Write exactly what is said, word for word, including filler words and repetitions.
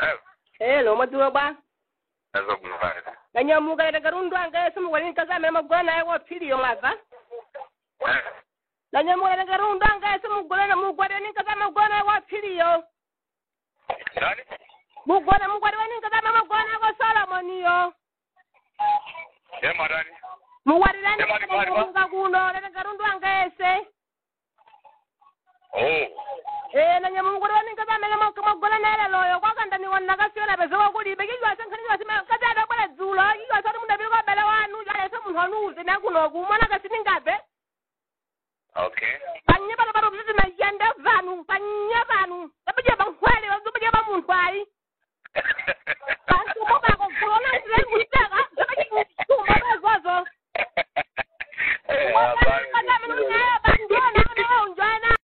Hello, maduro ba? Azo kunufanya. Nanyamuka leta karundu anga yesu mwalini kazame magwana ya wapili yo maza. Nanyamuka leta karundu anga yesu mugwana mugwana kazame magwana ya wapili yo. Nani? Mugwana mugwana kazame magwana ya Solomon yo. Ye marani. Mugwana ni karundu kuno leta karundu anga yese. Oh. Eh nanyamuka ni kazame magwana na loyo kwa kanda ni wanaka sio bezo kuli begijwa sankani wasema kazada kwa zula yiwa saru munda bilwa bela wanu ya yesu muhanuze na kuno kumana kasini ngabe. Okay. Banye balo balo bizi na yanda vanu